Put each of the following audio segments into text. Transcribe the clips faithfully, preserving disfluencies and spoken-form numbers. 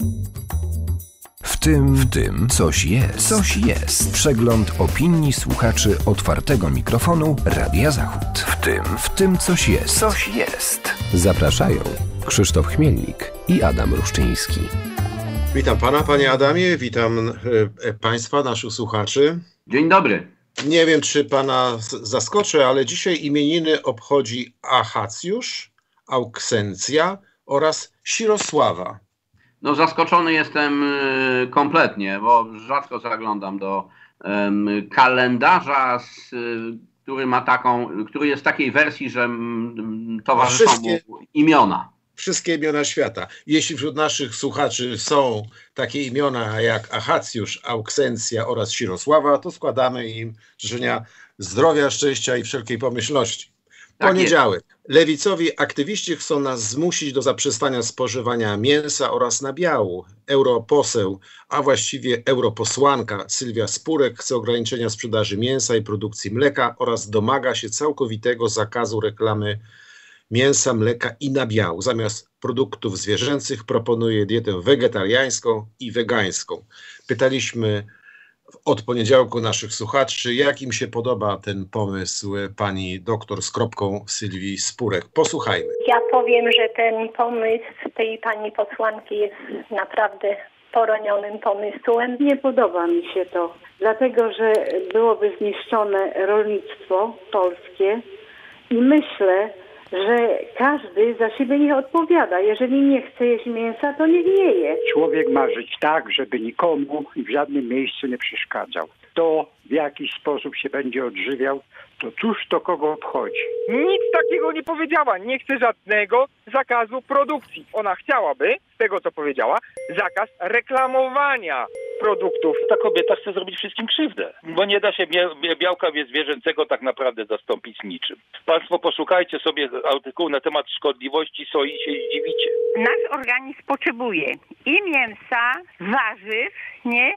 W tym, w tym coś jest. Coś jest. Przegląd opinii słuchaczy otwartego mikrofonu Radia Zachód. W tym, w tym coś jest. Coś jest. Zapraszają Krzysztof Chmielnik i Adam Ruszczyński. Witam pana, panie Adamie, witam e, państwa, naszych słuchaczy. Dzień dobry. Nie wiem, czy pana zaskoczę, ale dzisiaj imieniny obchodzi Achacjusz, Auksencja oraz Sirosława. No zaskoczony jestem kompletnie, bo rzadko zaglądam do um, kalendarza, z, który ma taką, który jest w takiej wersji, że um, towarzyszą wszystkie, mu imiona. Wszystkie imiona świata. Jeśli wśród naszych słuchaczy są takie imiona jak Achacjusz, Auksencja oraz Sirosława, to składamy im życzenia zdrowia, szczęścia i wszelkiej pomyślności. Poniedziałek. Lewicowi aktywiści chcą nas zmusić do zaprzestania spożywania mięsa oraz nabiału. Europoseł, a właściwie europosłanka Sylwia Spurek chce ograniczenia sprzedaży mięsa i produkcji mleka oraz domaga się całkowitego zakazu reklamy mięsa, mleka i nabiału. Zamiast produktów zwierzęcych proponuje dietę wegetariańską i wegańską. Pytaliśmy od poniedziałku naszych słuchaczy, jak im się podoba ten pomysł pani doktor z kropką Sylwii Spurek. Posłuchajmy. Ja powiem, że ten pomysł tej pani posłanki jest naprawdę poronionym pomysłem. Nie podoba mi się to, dlatego że byłoby zniszczone rolnictwo polskie i myślę, że każdy za siebie niech odpowiada. Jeżeli nie chce jeść mięsa, to niech nie je. Człowiek ma żyć tak, żeby nikomu i w żadnym miejscu nie przeszkadzał. Kto w jakiś sposób się będzie odżywiał, to cóż to kogo obchodzi? Nic takiego nie powiedziała. Nie chce żadnego zakazu produkcji. Ona chciałaby, z tego co powiedziała, zakaz reklamowania produktów. Ta kobieta chce zrobić wszystkim krzywdę, bo nie da się białka zwierzęcego tak naprawdę zastąpić niczym. Państwo poszukajcie sobie artykułu na temat szkodliwości soi i się zdziwicie. Nasz organizm potrzebuje i mięsa, warzyw, nie?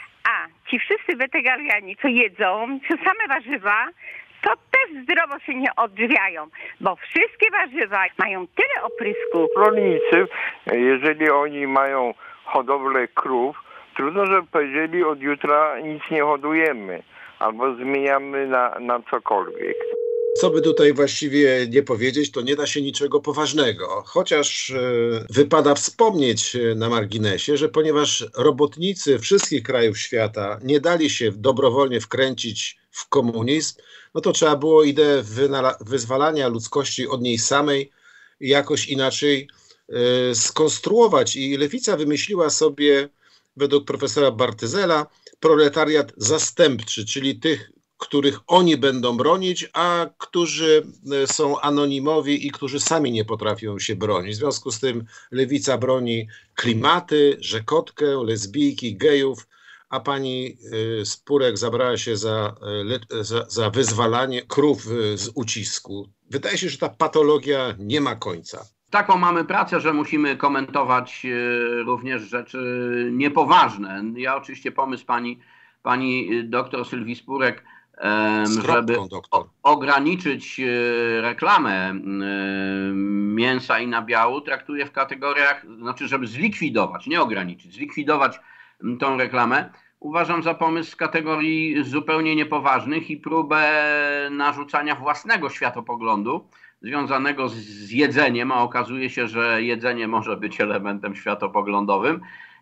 A ci wszyscy wegetarianie, co jedzą, co same warzywa, to też zdrowo się nie odżywiają, bo wszystkie warzywa mają tyle oprysku. Rolnicy, jeżeli oni mają hodowlę krów, trudno, żeby powiedzieli, od jutra nic nie hodujemy albo zmieniamy na, na cokolwiek. Co by tutaj właściwie nie powiedzieć, to nie da się niczego poważnego. Chociaż e, wypada wspomnieć na marginesie, że ponieważ robotnicy wszystkich krajów świata nie dali się dobrowolnie wkręcić w komunizm, no to trzeba było ideę wynala- wyzwalania ludzkości od niej samej jakoś inaczej e, skonstruować. I lewica wymyśliła sobie, według profesora Bartyzela, proletariat zastępczy, czyli tych, których oni będą bronić, a którzy są anonimowi i którzy sami nie potrafią się bronić. W związku z tym lewica broni klimaty, rzekotkę, lesbijki, gejów, a pani Spurek zabrała się za, za, za wyzwalanie krów z ucisku. Wydaje się, że ta patologia nie ma końca. Taką mamy pracę, że musimy komentować również rzeczy niepoważne. Ja oczywiście pomysł pani, pani doktor Sylwii Spurek, żeby o, ograniczyć reklamę mięsa i nabiału, traktuję w kategoriach, znaczy żeby zlikwidować, nie ograniczyć, zlikwidować tą reklamę, uważam za pomysł z kategorii zupełnie niepoważnych i próbę narzucania własnego światopoglądu związanego z, z jedzeniem, a okazuje się, że jedzenie może być elementem światopoglądowym,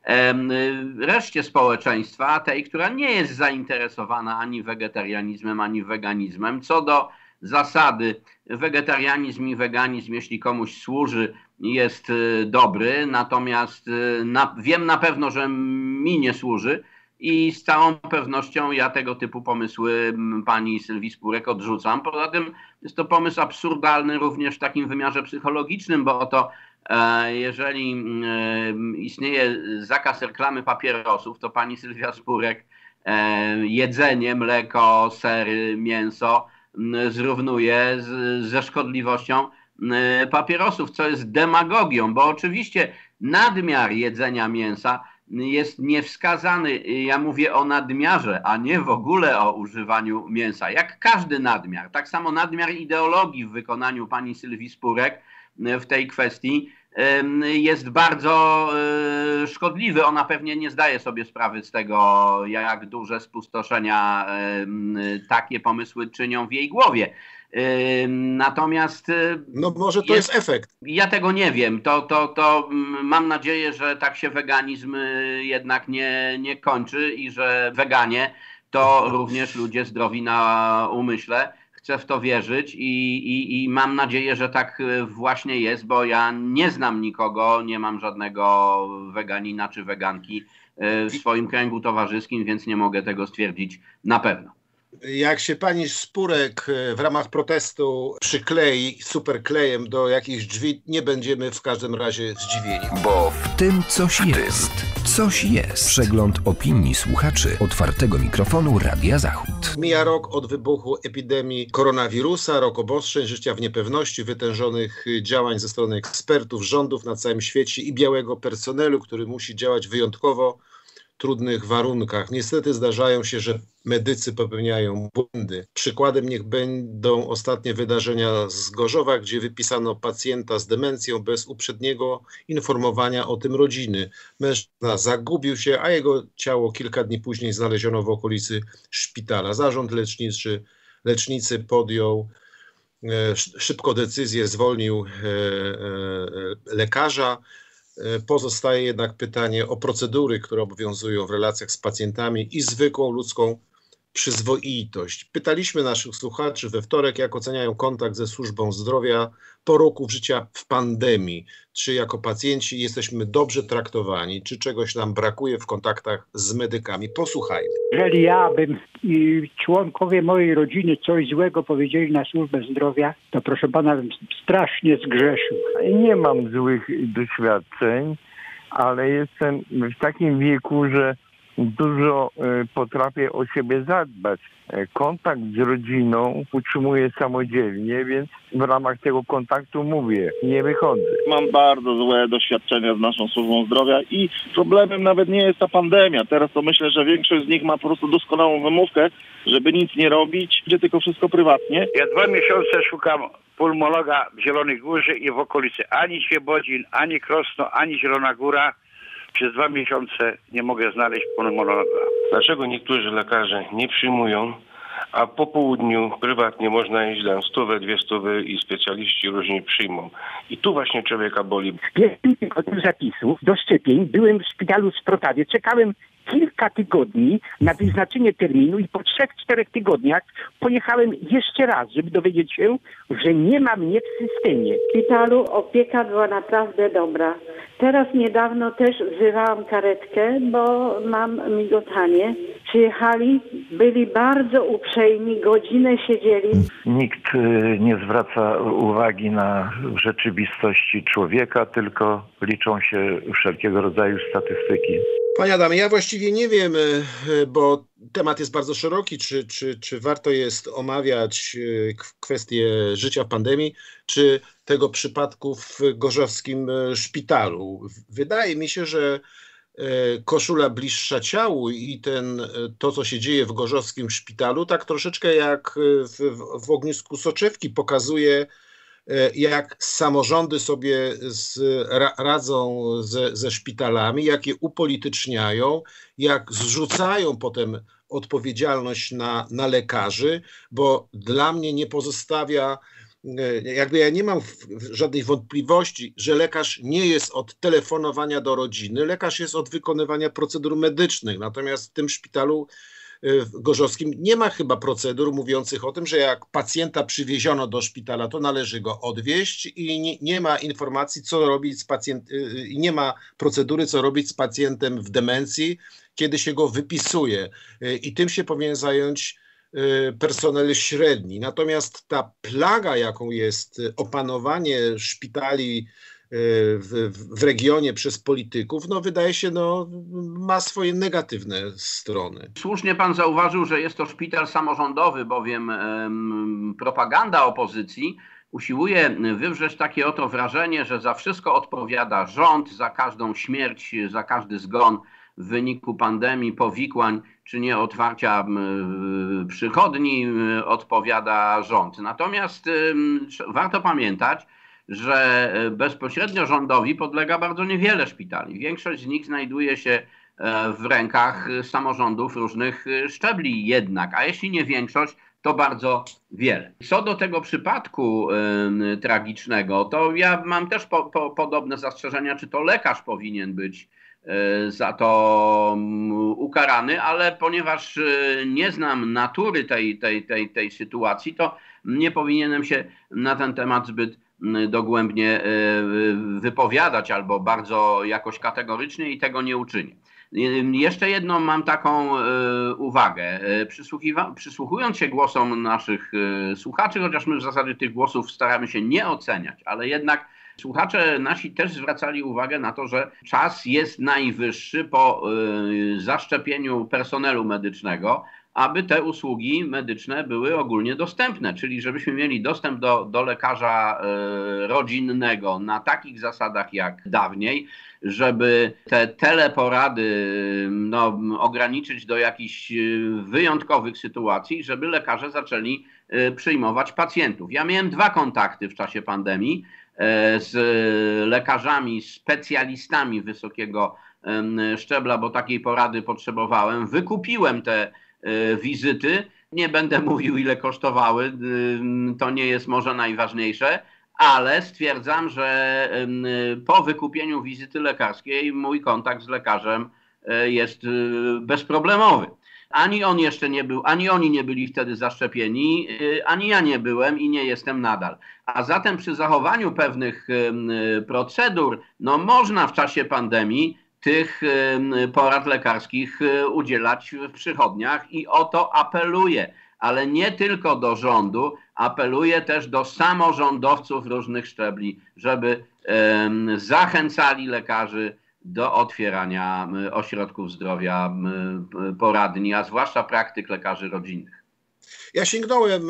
reszcie społeczeństwa, tej, która nie jest zainteresowana ani wegetarianizmem, ani weganizmem. Co do zasady, wegetarianizm i weganizm, jeśli komuś służy, jest dobry, natomiast na, wiem na pewno, że mi nie służy i z całą pewnością ja tego typu pomysły pani Sylwii Spurek odrzucam. Poza tym jest to pomysł absurdalny również w takim wymiarze psychologicznym, bo oto jeżeli istnieje zakaz reklamy papierosów, to pani Sylwia Spurek jedzenie, mleko, sery, mięso zrównuje z, ze szkodliwością papierosów, co jest demagogią, bo oczywiście nadmiar jedzenia mięsa jest niewskazany. Ja mówię o nadmiarze, a nie w ogóle o używaniu mięsa. Jak każdy nadmiar. Tak samo nadmiar ideologii w wykonaniu pani Sylwii Spurek w tej kwestii jest bardzo szkodliwy. Ona pewnie nie zdaje sobie sprawy z tego, jak duże spustoszenia takie pomysły czynią w jej głowie. Natomiast... No może to jest, jest efekt. Ja tego nie wiem. To, to, to mam nadzieję, że tak się weganizm jednak nie, nie kończy i że weganie to również ludzie zdrowi na umyśle. Chcę w to wierzyć i, i, i mam nadzieję, że tak właśnie jest, bo ja nie znam nikogo, nie mam żadnego weganina czy weganki w swoim kręgu towarzyskim, więc nie mogę tego stwierdzić na pewno. Jak się pani Spurek w ramach protestu przyklei superklejem do jakichś drzwi, nie będziemy w każdym razie zdziwieni. Bo w tym coś jest. Coś jest. Przegląd opinii słuchaczy otwartego mikrofonu Radia Zachód. Mija rok od wybuchu epidemii koronawirusa, rok obostrzeń, życia w niepewności, wytężonych działań ze strony ekspertów, rządów na całym świecie i białego personelu, który musi działać wyjątkowo trudnych warunkach. Niestety zdarzają się, że medycy popełniają błędy. Przykładem niech będą ostatnie wydarzenia z Gorzowa, gdzie wypisano pacjenta z demencją bez uprzedniego informowania o tym rodziny. Mężczyzna zagubił się, a jego ciało kilka dni później znaleziono w okolicy szpitala. Zarząd leczniczy, lecznicy podjął e, szybko decyzję, zwolnił e, e, lekarza. Pozostaje jednak pytanie o procedury, które obowiązują w relacjach z pacjentami i zwykłą ludzką przyzwoitość. Pytaliśmy naszych słuchaczy we wtorek, jak oceniają kontakt ze służbą zdrowia po roku życia w pandemii. Czy jako pacjenci jesteśmy dobrze traktowani, czy czegoś nam brakuje w kontaktach z medykami? Posłuchajmy. Jeżeli ja bym i członkowie mojej rodziny coś złego powiedzieli na służbę zdrowia, to proszę pana, bym strasznie zgrzeszył. Nie mam złych doświadczeń, ale jestem w takim wieku, że dużo potrafię o siebie zadbać. Kontakt z rodziną utrzymuję samodzielnie, więc w ramach tego kontaktu mówię, nie wychodzę. Mam bardzo złe doświadczenia z naszą służbą zdrowia i problemem nawet nie jest ta pandemia. Teraz to myślę, że większość z nich ma po prostu doskonałą wymówkę, żeby nic nie robić, gdzie tylko wszystko prywatnie. Ja dwa miesiące szukam pulmologa w Zielonej Górze i w okolicy. Ani Świebodzin, ani Krosno, ani Zielona Góra. Przez dwa miesiące nie mogę znaleźć pulmonologa. Dlaczego niektórzy lekarze nie przyjmują, a po południu prywatnie można iść na stówę, dwie stówy i specjaliści różni przyjmą. I tu właśnie człowieka boli. W pierwszym tygodniu zapisów do szczepień byłem w szpitalu w Sprotawie. Czekałem kilka tygodni na wyznaczenie terminu i po trzech, czterech tygodniach pojechałem jeszcze raz, żeby dowiedzieć się, że nie ma mnie w systemie. W szpitalu opieka była naprawdę dobra. Teraz niedawno też wzywałam karetkę, bo mam migotanie. Przyjechali, byli bardzo uprzejmi, godzinę siedzieli. Nikt nie zwraca uwagi na rzeczywistości człowieka, tylko liczą się wszelkiego rodzaju statystyki. Panie Adamie, ja właściwie nie wiem, bo temat jest bardzo szeroki, czy, czy, czy warto jest omawiać kwestię życia w pandemii, czy tego przypadku w gorzowskim szpitalu. Wydaje mi się, że koszula bliższa ciału i ten, to, co się dzieje w gorzowskim szpitalu, tak troszeczkę jak w, w ognisku soczewki pokazuje, jak samorządy sobie z, ra, radzą ze, ze szpitalami, jak je upolityczniają, jak zrzucają potem odpowiedzialność na, na lekarzy, bo dla mnie nie pozostawia, jakby ja nie mam żadnej wątpliwości, że lekarz nie jest od telefonowania do rodziny, lekarz jest od wykonywania procedur medycznych, natomiast w tym szpitalu gorzowskim nie ma chyba procedur mówiących o tym, że jak pacjenta przywieziono do szpitala, to należy go odwieźć i nie, nie ma informacji, co robić z pacjentem, i nie ma procedury, co robić z pacjentem w demencji, kiedy się go wypisuje. I tym się powinien zająć personel średni. Natomiast ta plaga, jaką jest opanowanie szpitali W, w regionie przez polityków, no wydaje się, no, ma swoje negatywne strony. Słusznie pan zauważył, że jest to szpital samorządowy, bowiem um, propaganda opozycji usiłuje wywrzeć takie oto wrażenie, że za wszystko odpowiada rząd, za każdą śmierć, za każdy zgon w wyniku pandemii, powikłań czy nie otwarcia um, przychodni um, odpowiada rząd. Natomiast um, warto pamiętać, że bezpośrednio rządowi podlega bardzo niewiele szpitali. Większość z nich znajduje się w rękach samorządów różnych szczebli jednak, a jeśli nie większość, to bardzo wiele. Co do tego przypadku y, tragicznego, to ja mam też po, po, podobne zastrzeżenia, czy to lekarz powinien być y, za to y, ukarany, ale ponieważ y, nie znam natury tej, tej, tej, tej sytuacji, to nie powinienem się na ten temat zbyt y, dogłębnie y, wypowiadać albo bardzo jakoś kategorycznie i tego nie uczynię. Jeszcze jedną mam taką y, uwagę. Przysłuchiwa- przysłuchując się głosom naszych y, słuchaczy, chociaż my w zasadzie tych głosów staramy się nie oceniać, ale jednak słuchacze nasi też zwracali uwagę na to, że czas jest najwyższy po y, zaszczepieniu personelu medycznego, aby te usługi medyczne były ogólnie dostępne, czyli żebyśmy mieli dostęp do, do lekarza y, rodzinnego na takich zasadach jak dawniej, żeby te teleporady no, ograniczyć do jakichś wyjątkowych sytuacji, żeby lekarze zaczęli przyjmować pacjentów. Ja miałem dwa kontakty w czasie pandemii z lekarzami, specjalistami wysokiego szczebla, bo takiej porady potrzebowałem. Wykupiłem te wizyty. Nie będę mówił, ile kosztowały. To nie jest może najważniejsze. Ale stwierdzam, że po wykupieniu wizyty lekarskiej mój kontakt z lekarzem jest bezproblemowy. Ani on jeszcze nie był, ani oni nie byli wtedy zaszczepieni, ani ja nie byłem i nie jestem nadal. A zatem przy zachowaniu pewnych procedur, no można w czasie pandemii tych porad lekarskich udzielać w przychodniach i o to apeluję. Ale nie tylko do rządu, apeluję też do samorządowców różnych szczebli, żeby um, zachęcali lekarzy do otwierania um, ośrodków zdrowia, um, poradni, a zwłaszcza praktyk lekarzy rodzinnych. Ja sięgnąłem,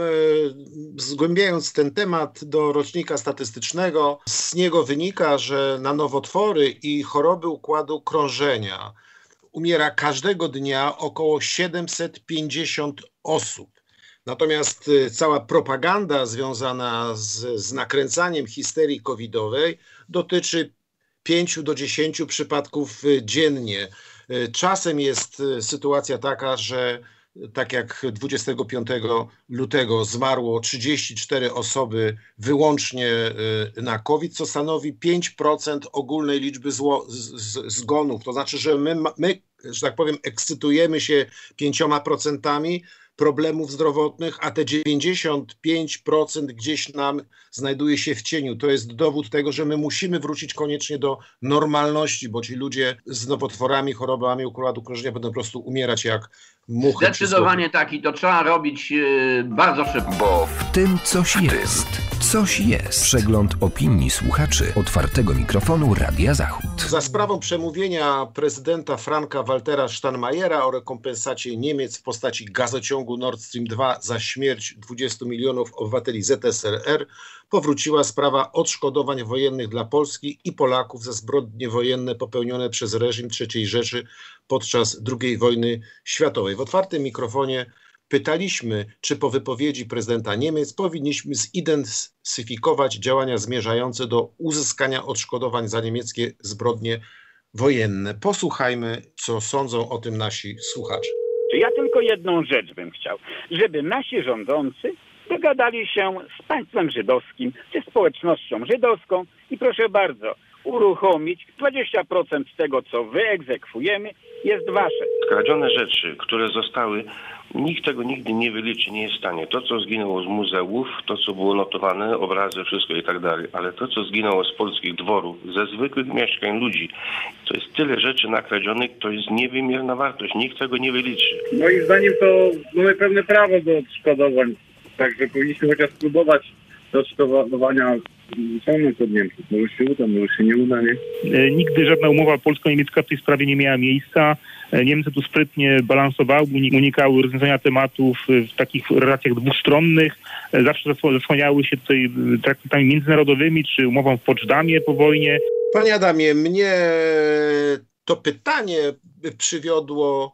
zgłębiając ten temat, do rocznika statystycznego. Z niego wynika, że na nowotwory i choroby układu krążenia umiera każdego dnia około siedemset pięćdziesiąt osób. Natomiast cała propaganda związana z, z nakręcaniem histerii covidowej dotyczy pięciu do dziesięciu przypadków dziennie. Czasem jest sytuacja taka, że tak jak dwudziestego piątego lutego zmarło trzydzieści cztery osoby wyłącznie na COVID, co stanowi pięć procent ogólnej liczby zło, z, z, zgonów. To znaczy, że my, my, że tak powiem, ekscytujemy się pięcioma procentami problemów zdrowotnych, a te dziewięćdziesiąt pięć procent gdzieś nam znajduje się w cieniu. To jest dowód tego, że my musimy wrócić koniecznie do normalności, bo ci ludzie z nowotworami, chorobami układu krążenia będą po prostu umierać jak muchy. Zdecydowanie tak i to trzeba robić yy, bardzo szybko. Bo w tym coś jest. Coś jest. Przegląd opinii słuchaczy otwartego mikrofonu Radia Zachód. Za sprawą przemówienia prezydenta Franka-Waltera Steinmeiera o rekompensacie Niemiec w postaci gazociągu Nord Stream dwa za śmierć dwudziestu milionów obywateli Z S R R powróciła sprawa odszkodowań wojennych dla Polski i Polaków za zbrodnie wojenne popełnione przez reżim trzeciej Rzeszy podczas drugiej wojny światowej. W otwartym mikrofonie pytaliśmy, czy po wypowiedzi prezydenta Niemiec powinniśmy zidentyfikować działania zmierzające do uzyskania odszkodowań za niemieckie zbrodnie wojenne. Posłuchajmy, co sądzą o tym nasi słuchacze. Ja tylko jedną rzecz bym chciał, żeby nasi rządzący dogadali się z państwem żydowskim, czy społecznością żydowską i proszę bardzo, uruchomić dwadzieścia procent tego, co wyegzekwujemy, jest wasze. Skradzione rzeczy, które zostały, nikt tego nigdy nie wyliczy, nie jest w stanie. To, co zginęło z muzeów, to, co było notowane, obrazy, wszystko i tak dalej, ale to, co zginęło z polskich dworów, ze zwykłych mieszkań ludzi, to jest tyle rzeczy nakradzionych, to jest niewymierna wartość, nikt tego nie wyliczy. Moim zdaniem to mamy pewne prawo do odszkodowań, także powinniśmy chociaż spróbować do odszkodowania. Są od Niemców. Może się uda, może się nie uda, nie? Nigdy żadna umowa polsko-niemiecka w tej sprawie nie miała miejsca. Niemcy tu sprytnie balansowały, unikały rozwiązania tematów w takich relacjach dwustronnych. Zawsze zasłaniały się tutaj traktatami międzynarodowymi czy umową w Poczdamie po wojnie. Panie Adamie, mnie to pytanie przywiodło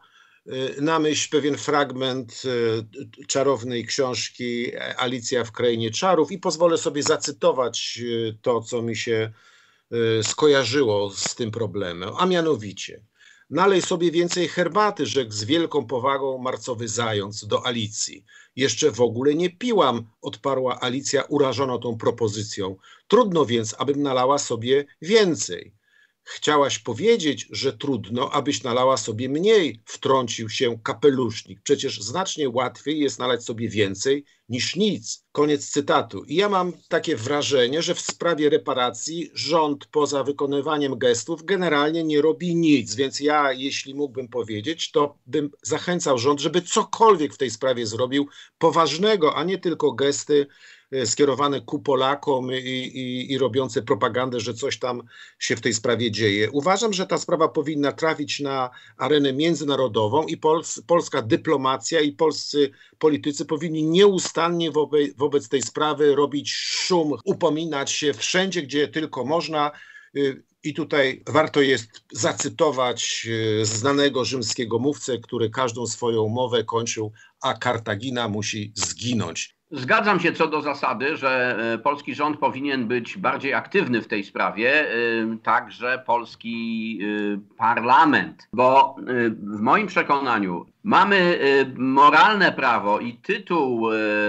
na myśl pewien fragment czarownej książki Alicja w Krainie Czarów i pozwolę sobie zacytować to, co mi się skojarzyło z tym problemem, a mianowicie: nalej sobie więcej herbaty, rzekł z wielką powagą marcowy zając do Alicji. Jeszcze w ogóle nie piłam, odparła Alicja urażona tą propozycją. Trudno więc, abym nalała sobie więcej. Chciałaś powiedzieć, że trudno, abyś nalała sobie mniej, wtrącił się kapelusznik. Przecież znacznie łatwiej jest nalać sobie więcej niż nic. Koniec cytatu. I ja mam takie wrażenie, że w sprawie reparacji rząd poza wykonywaniem gestów generalnie nie robi nic. Więc ja, jeśli mógłbym powiedzieć, to bym zachęcał rząd, żeby cokolwiek w tej sprawie zrobił poważnego, a nie tylko gesty skierowane ku Polakom i, i, i robiące propagandę, że coś tam się w tej sprawie dzieje. Uważam, że ta sprawa powinna trafić na arenę międzynarodową i Pols polska dyplomacja i polscy politycy powinni nieustannie wobe wobec tej sprawy robić szum, upominać się wszędzie, gdzie tylko można. I tutaj warto jest zacytować znanego rzymskiego mówcę, który każdą swoją mowę kończył: a Kartagina musi zginąć. Zgadzam się co do zasady, że polski rząd powinien być bardziej aktywny w tej sprawie, także polski parlament, bo w moim przekonaniu mamy moralne prawo i tytuł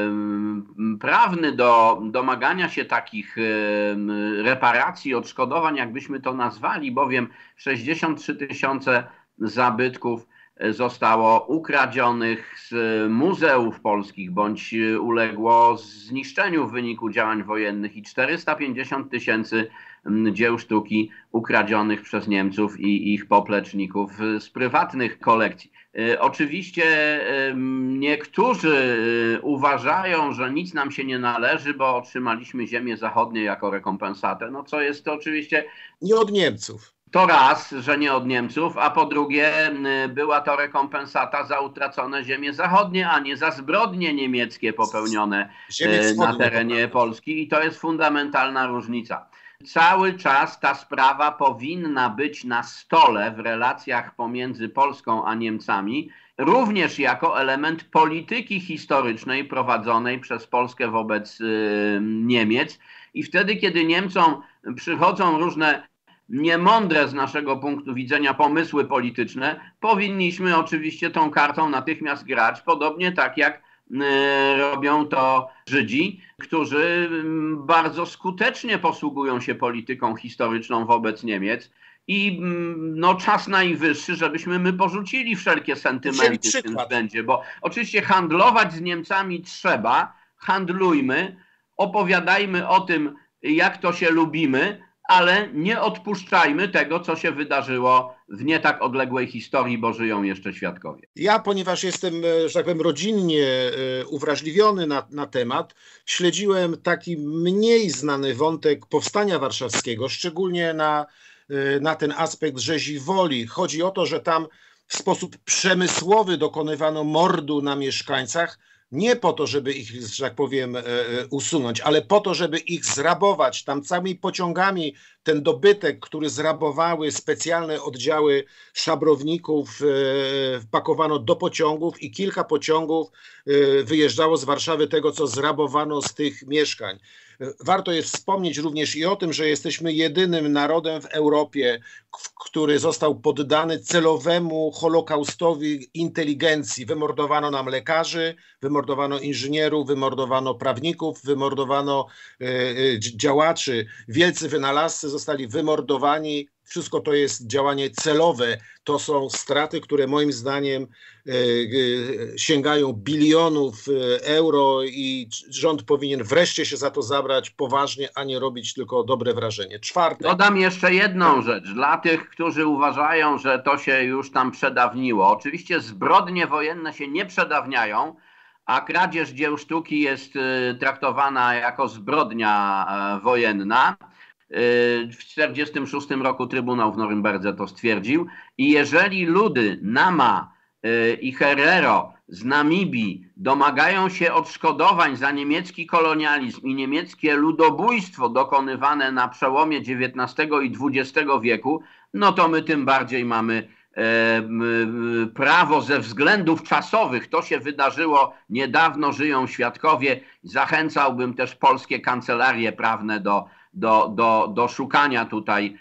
prawny do domagania się takich reparacji, odszkodowań, jakbyśmy to nazwali, bowiem sześćdziesiąt trzy tysiące zabytków zostało ukradzionych z muzeów polskich bądź uległo zniszczeniu w wyniku działań wojennych i czterysta pięćdziesiąt tysięcy dzieł sztuki ukradzionych przez Niemców i ich popleczników z prywatnych kolekcji. Oczywiście niektórzy uważają, że nic nam się nie należy, bo otrzymaliśmy ziemię zachodnie jako rekompensatę, no co jest to oczywiście... Nie od Niemców. To raz, że nie od Niemców, a po drugie była to rekompensata za utracone ziemie zachodnie, a nie za zbrodnie niemieckie popełnione na terenie Polski i to jest fundamentalna różnica. Cały czas ta sprawa powinna być na stole w relacjach pomiędzy Polską a Niemcami, również jako element polityki historycznej prowadzonej przez Polskę wobec Niemiec i wtedy, kiedy Niemcom przychodzą różne niemądre z naszego punktu widzenia pomysły polityczne, powinniśmy oczywiście tą kartą natychmiast grać, podobnie tak jak y, robią to Żydzi, którzy bardzo skutecznie posługują się polityką historyczną wobec Niemiec i no, czas najwyższy, żebyśmy my porzucili wszelkie sentymenty w tym względzie, bo oczywiście handlować z Niemcami trzeba, handlujmy, opowiadajmy o tym, jak to się lubimy, ale nie odpuszczajmy tego, co się wydarzyło w nie tak odległej historii, bo żyją jeszcze świadkowie. Ja, ponieważ jestem, że tak powiem, rodzinnie uwrażliwiony na, na temat, śledziłem taki mniej znany wątek Powstania Warszawskiego, szczególnie na, na ten aspekt rzezi Woli. Chodzi o to, że tam w sposób przemysłowy dokonywano mordu na mieszkańcach, nie po to, żeby ich, że tak powiem, usunąć, ale po to, żeby ich zrabować. Tam całymi pociągami ten dobytek, który zrabowały specjalne oddziały szabrowników, wpakowano do pociągów i kilka pociągów wyjeżdżało z Warszawy tego, co zrabowano z tych mieszkań. Warto jest wspomnieć również i o tym, że jesteśmy jedynym narodem w Europie, który został poddany celowemu holokaustowi inteligencji. Wymordowano nam lekarzy, wymordowano inżynierów, wymordowano prawników, wymordowano e, działaczy. Wielcy wynalazcy zostali wymordowani. Wszystko to jest działanie celowe. To są straty, które moim zdaniem e, e, sięgają bilionów euro i rząd powinien wreszcie się za to zabrać poważnie, a nie robić tylko dobre wrażenie. Czwarte. Dodam jeszcze jedną rzecz. Dla tych, którzy uważają, że to się już tam przedawniło. Oczywiście zbrodnie wojenne się nie przedawniają, a kradzież dzieł sztuki jest traktowana jako zbrodnia wojenna. W tysiąc dziewięćset czterdziestym szóstym roku Trybunał w Norymberdze to stwierdził i jeżeli ludy Nama i Herero z Namibii domagają się odszkodowań za niemiecki kolonializm i niemieckie ludobójstwo dokonywane na przełomie dziewiętnastego i dwudziestego wieku, no to my tym bardziej mamy prawo ze względów czasowych. To się wydarzyło niedawno, żyją świadkowie. Zachęcałbym też polskie kancelarie prawne do, do, do, do szukania tutaj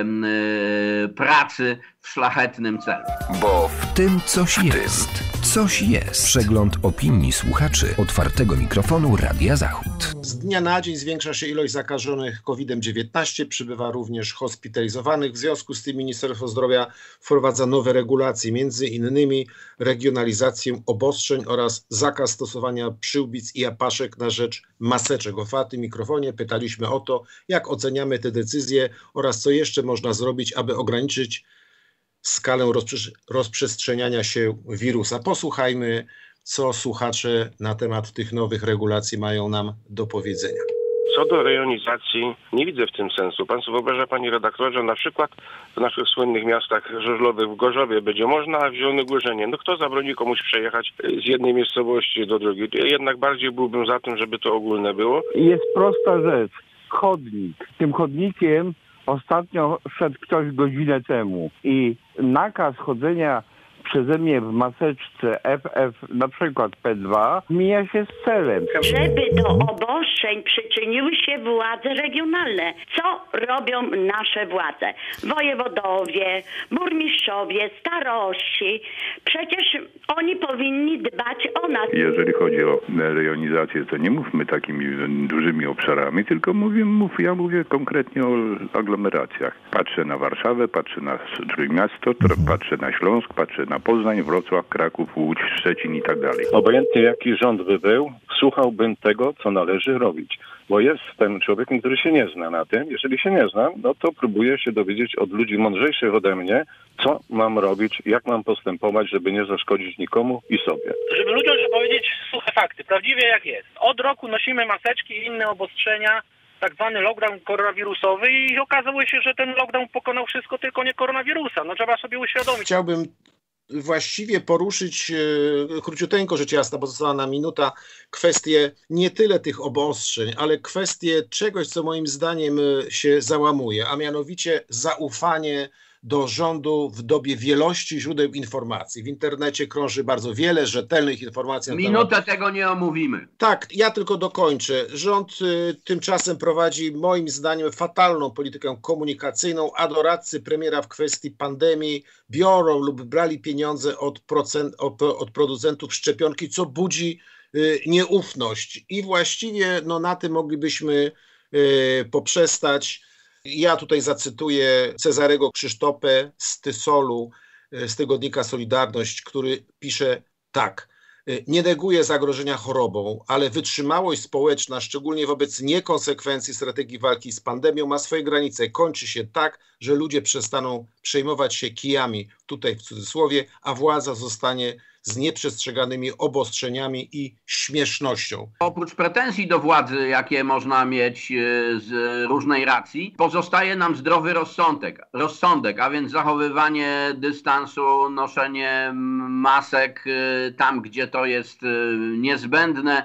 pracy w szlachetnym celu. Bo w tym coś jest. Coś jest. Przegląd opinii słuchaczy otwartego mikrofonu Radia Zachód. Z dnia na dzień zwiększa się ilość zakażonych kowidem dziewiętnaście, przybywa również hospitalizowanych. W związku z tym Ministerstwo Zdrowia wprowadza nowe regulacje, między innymi regionalizację obostrzeń oraz zakaz stosowania przyłbic i apaszek na rzecz maseczek. O otwartym mikrofonie pytaliśmy o to, jak oceniamy te decyzje oraz co jeszcze można zrobić, aby ograniczyć skalę rozprze- rozprzestrzeniania się wirusa. Posłuchajmy, co słuchacze na temat tych nowych regulacji mają nam do powiedzenia. Co do rejonizacji, nie widzę w tym sensu. Pan sobie wyobraża, panie redaktorze, na przykład w naszych słynnych miastach żużlowych w Gorzowie będzie można, a w Zielonej Górze nie. No kto zabroni komuś przejechać z jednej miejscowości do drugiej? Ja jednak bardziej byłbym za tym, żeby to ogólne było. Jest prosta rzecz. Chodnik. Tym chodnikiem ostatnio szedł ktoś godzinę temu i nakaz chodzenia przeze mnie w maseczce F F na przykład P dwa mija się z celem. Żeby do obostrzeń przyczyniły się władze regionalne. Co robią nasze władze? Wojewodowie, burmistrzowie, starości. Przecież oni powinni dbać o nas. Jeżeli chodzi o rejonizację, to nie mówmy takimi dużymi obszarami, tylko mówię, mów, ja mówię konkretnie o aglomeracjach. Patrzę na Warszawę, patrzę na Trójmiasto, patrzę na Śląsk, patrzę na Poznań, Wrocław, Kraków, Łódź, Szczecin i tak dalej. Obojętnie jaki rząd by był, słuchałbym tego, co należy robić. Bo jestem człowiekiem, który się nie zna na tym. Jeżeli się nie znam, no to próbuję się dowiedzieć od ludzi mądrzejszych ode mnie, co mam robić, jak mam postępować, żeby nie zaszkodzić nikomu i sobie. Żeby ludziom powiedzieć suche fakty, prawdziwie jak jest. Od roku nosimy maseczki i inne obostrzenia, tak zwany lockdown koronawirusowy i okazało się, że ten lockdown pokonał wszystko, tylko nie koronawirusa. No trzeba sobie uświadomić. Chciałbym właściwie poruszyć e, króciuteńko, rzecz jasna, bo została nam minuta, kwestię nie tyle tych obostrzeń, ale kwestię czegoś, co moim zdaniem się załamuje, a mianowicie zaufanie do rządu w dobie wielości źródeł informacji. W internecie krąży bardzo wiele rzetelnych informacji. Minutę temat... tego nie omówimy. Tak, ja tylko dokończę. Rząd y, tymczasem prowadzi moim zdaniem fatalną politykę komunikacyjną, a doradcy premiera w kwestii pandemii biorą lub brali pieniądze od, procent, od, od producentów szczepionki, co budzi y, nieufność. I właściwie no, na tym moglibyśmy y, poprzestać. Ja tutaj zacytuję Cezarego Krzysztopę z Tysolu, z tygodnika Solidarność, który pisze tak. Nie neguje zagrożenia chorobą, ale wytrzymałość społeczna, szczególnie wobec niekonsekwencji strategii walki z pandemią, ma swoje granice. Kończy się tak, że ludzie przestaną przejmować się kijami, tutaj w cudzysłowie, a władza zostanie z nieprzestrzeganymi obostrzeniami i śmiesznością. Oprócz pretensji do władzy, jakie można mieć z różnej racji, pozostaje nam zdrowy rozsądek, rozsądek, a więc zachowywanie dystansu, noszenie masek tam, gdzie to jest niezbędne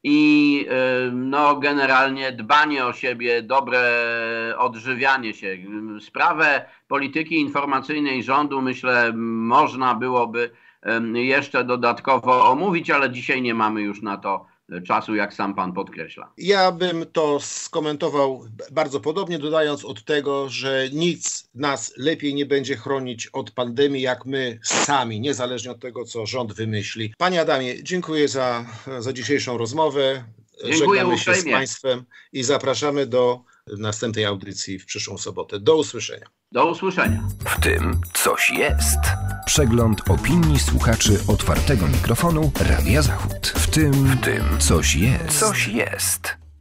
i no, generalnie dbanie o siebie, dobre odżywianie się. Sprawę polityki informacyjnej rządu, myślę, można byłoby jeszcze dodatkowo omówić, ale dzisiaj nie mamy już na to czasu, jak sam pan podkreśla. Ja bym to skomentował bardzo podobnie, dodając od tego, że nic nas lepiej nie będzie chronić od pandemii, jak my sami, niezależnie od tego, co rząd wymyśli. Panie Adamie, dziękuję za, za dzisiejszą rozmowę. Dziękuję Żegnamy się uprzejmie. z państwem i zapraszamy do następnej audycji w przyszłą sobotę. Do usłyszenia. Do usłyszenia. W tym coś jest. Przegląd opinii słuchaczy otwartego mikrofonu Radia Zachód. W tym, w tym coś jest. Coś jest.